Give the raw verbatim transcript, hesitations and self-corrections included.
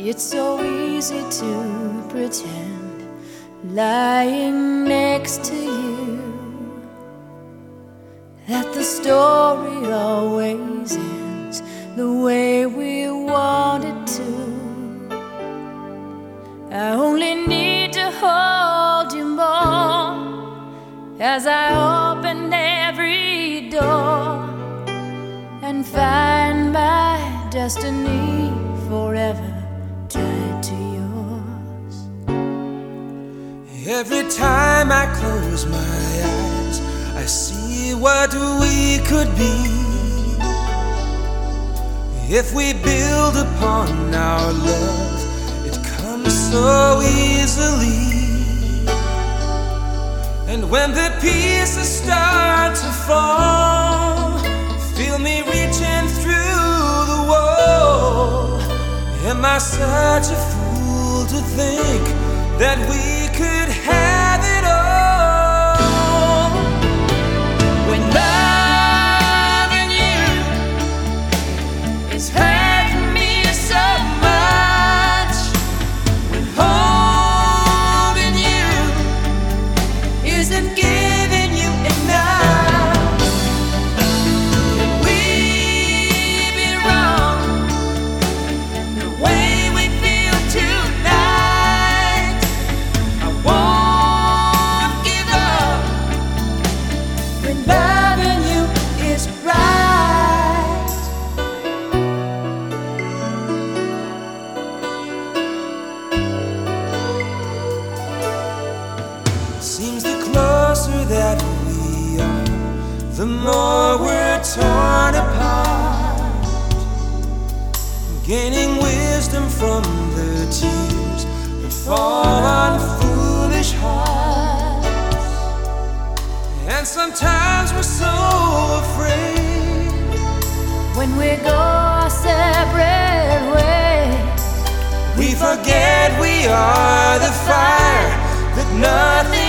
It's so easy to pretend, lying next to you, that the story always ends the way we want it to. I only need to hold you more as I open every door and find my destiny forever tied to yours. Every time I close my eyes, I see what we could be if we build upon our love. It comes so easily, and when the pieces start to fall, feel me reaching through the wall. Am I such a fool to think that we could have it all? When loving you is hurting me so much, when holding you isn't giving you enough, can we be wrong the way we feel tonight? I won't give up when loving you is right. Seems the closer that we are, the more we're torn apart, gaining wisdom from the tears that fall on foolish hearts. And sometimes we're so afraid When we go our separate ways, we forget we are the fire that nothing